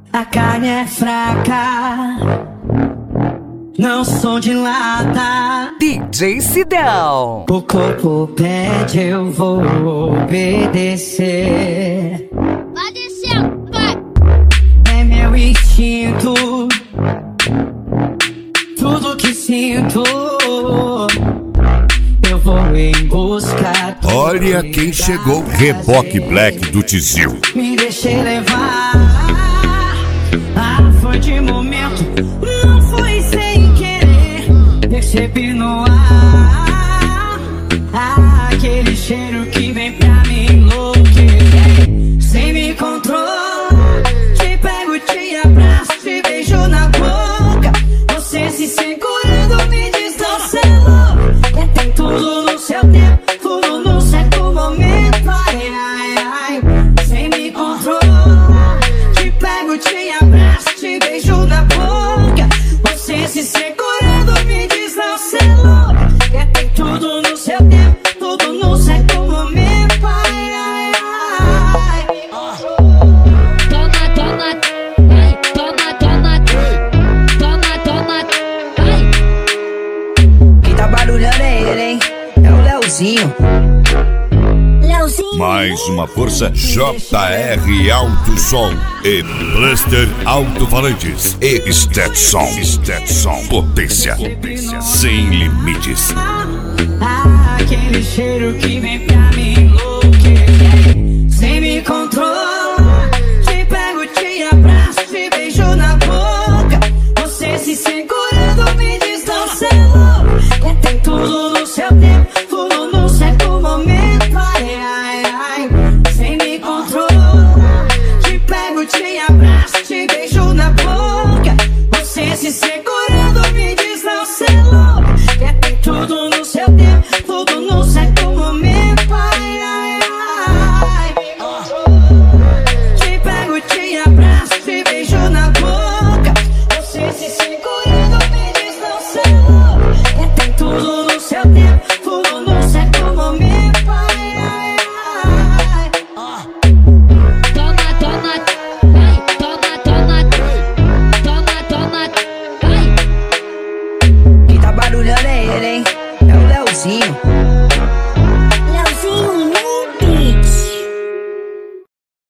A carne é fraca, não sou de lata. DJ Sidão. O corpo pede, eu vou obedecer. Vai descer, vai. É meu instinto, tudo que sinto, eu vou em busca. Olha quem chegou. Reboque Black do Tizil. Me deixei levar, foi de momento, não foi sem querer. Percebi no ar aquele cheiro que vem pra me enlouquecer. Sem me controlar, te pego, te abraço, te beijo na boca. Você se segurando, me diz não ser louco. Tem tudo no seu tempo, tudo no certo momento. Ai, ai, ai. Sem me controlar, te pego, te abraço, te beijo na boca. Você se segurando, me diz não ser louco. Tem tudo no seu tempo, tudo no certo momento. Ai, ai, ai. Toma, toma, ai, toma, toma, toma, toma, ai. Quem tá barulhando é ele, hein? É o Leozinho. Leozinho. Mais uma força. JR Alto Som e Blaster Alto-Falantes e Stetson. Potência sem limites. Aquele cheiro que vem pra me enlouquecer. Sem me controlar, te pego, te abraço, te beijo na boca. Você se segurando, me diz não ser louco. Tem tudo no seu tempo, tudo no certo momento. Ai, ai, ai. Sem me controlar, te pego, te abraço,